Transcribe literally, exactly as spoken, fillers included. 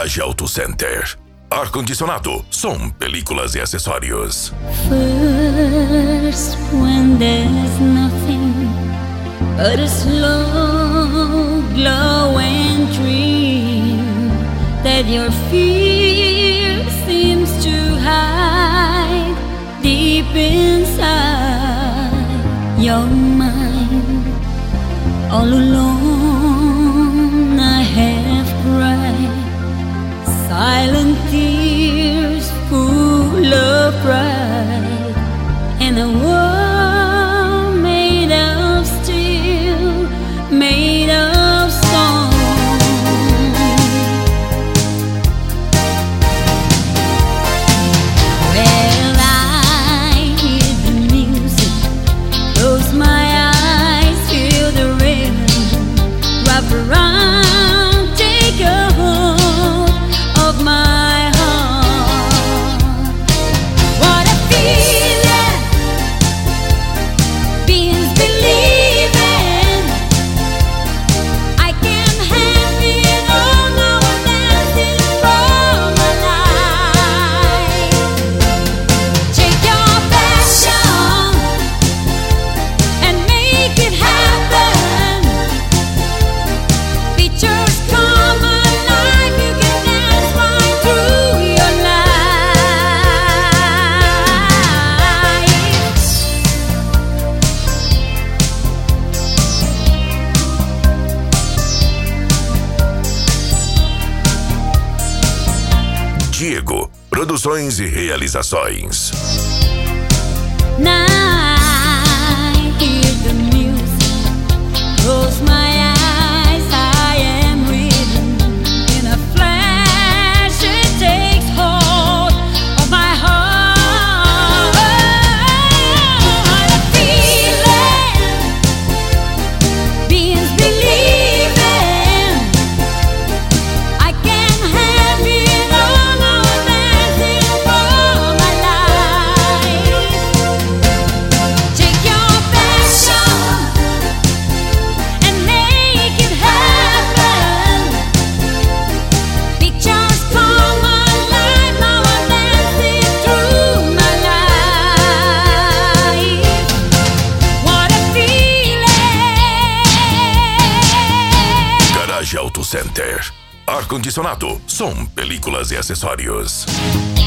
Garage Auto Center. Ar-condicionado, som, películas e acessórios. First, when there's nothing but a slow glowing dream that your fear seems to hide deep inside your mind. All alone I have cried silent tears full of pride in a world made of steel, made of stone. Well, I hear the music, close my eyes, feel the rhythm, wrap around, take a hold of my heart. What a feeling, beings believing I can have it all, now I'm dancing for my life. Take your passion and make it happen. Pictures come alive, you can dance right through your Diego, produções e realizações. Now I hear the music, close my eyes, I am reading. In a flash it takes hold of my heart. What a feeling, beings believing I can have it all, now I'm dancing for my life. Take your passion and make it happen. Pictures come alive, now I'm dancing through my life. What a feeling. Garage Auto Center. Ar-condicionado, som, películas e acessórios.